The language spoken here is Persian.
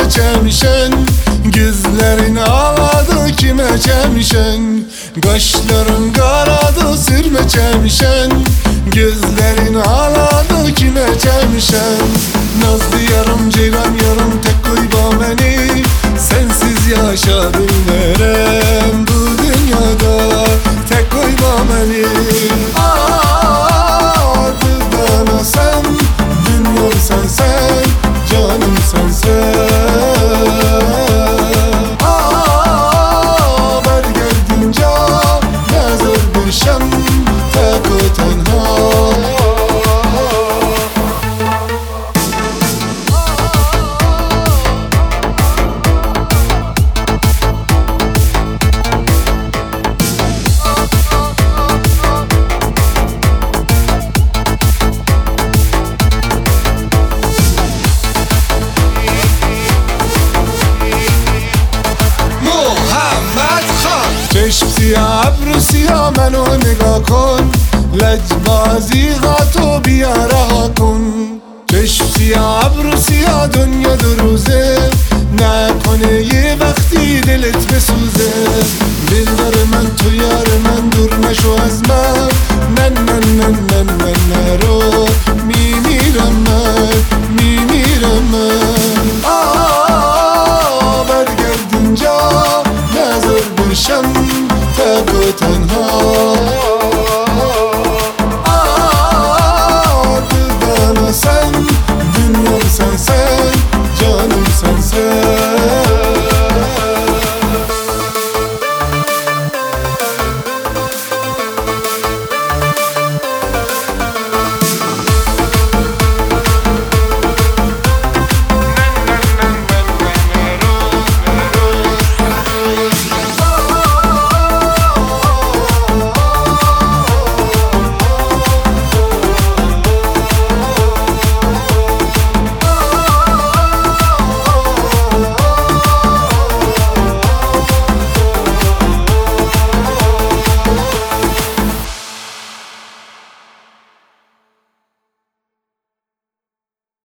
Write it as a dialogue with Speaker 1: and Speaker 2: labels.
Speaker 1: çemişen, gözlerin ağladı kime çemişen. Kaşların karadı sürme çemişen, gözlerin ağladı kime çemişen. Nazlı yarım ceylan yarım tek koyma beni, sensiz yaşa bilmerem bu dünyada, tek koyma beni. Adı bana sen, dünyam sensen, canım sensen. Ver geldince ne zor bir şem, tek o tenha. چشم سیاه ابرو سیاه منو نگاه کن، لجبازی غاتو بیا رها کن. چشم سیاه ابرو سیاه دنیا دو روزه، نکنه یه وقتی دلت بسوزه. دلدار من تو یار من دور نشو از من، نن نن نن نن نن نرو.